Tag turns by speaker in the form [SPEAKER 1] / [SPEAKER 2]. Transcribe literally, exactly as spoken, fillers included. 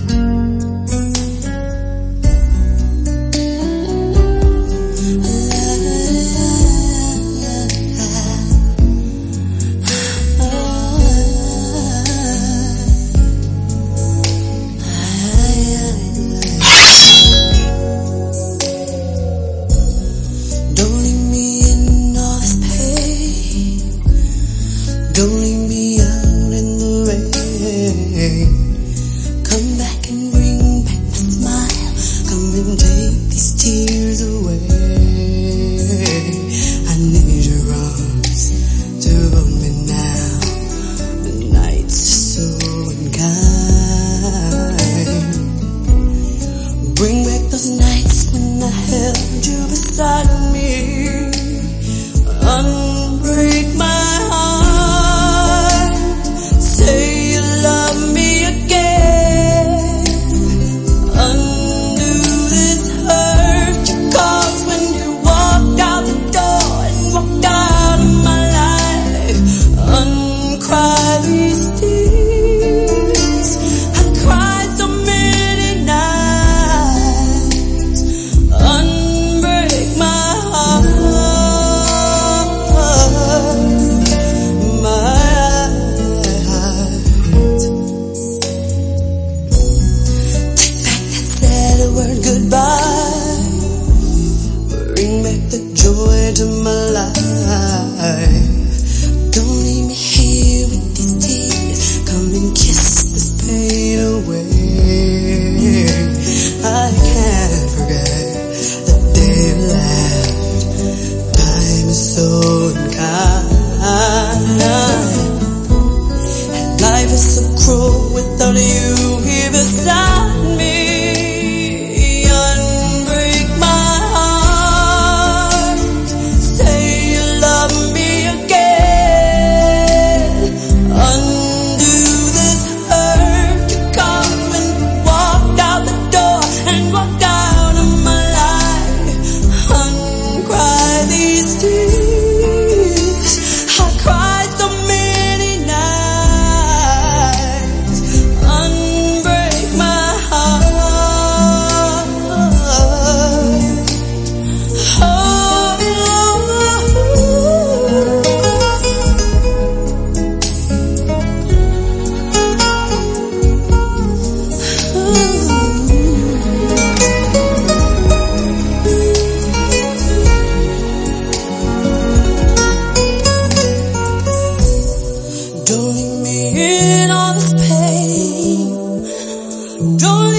[SPEAKER 1] Don't leave me out in the rain. Come back and bring back my smile. Come and take these tears away. I need your arms to hold me now. The nights are so unkind. Bring back those nights when I held you beside me. Unbreak my heart. Say you love me again. Undo this hurt you caused when you walked out the door and walked out of my life. Uncry these tears. I cried so many nights. Unbreak my heart. Goodbye. Bring back the joy to my life. Don't leave me here with these tears. Come and kiss this pain away. I can't forget the day you left. Time is so unkind. And life is so cruel without you here beside me. Don't leave me in all this pain. Don't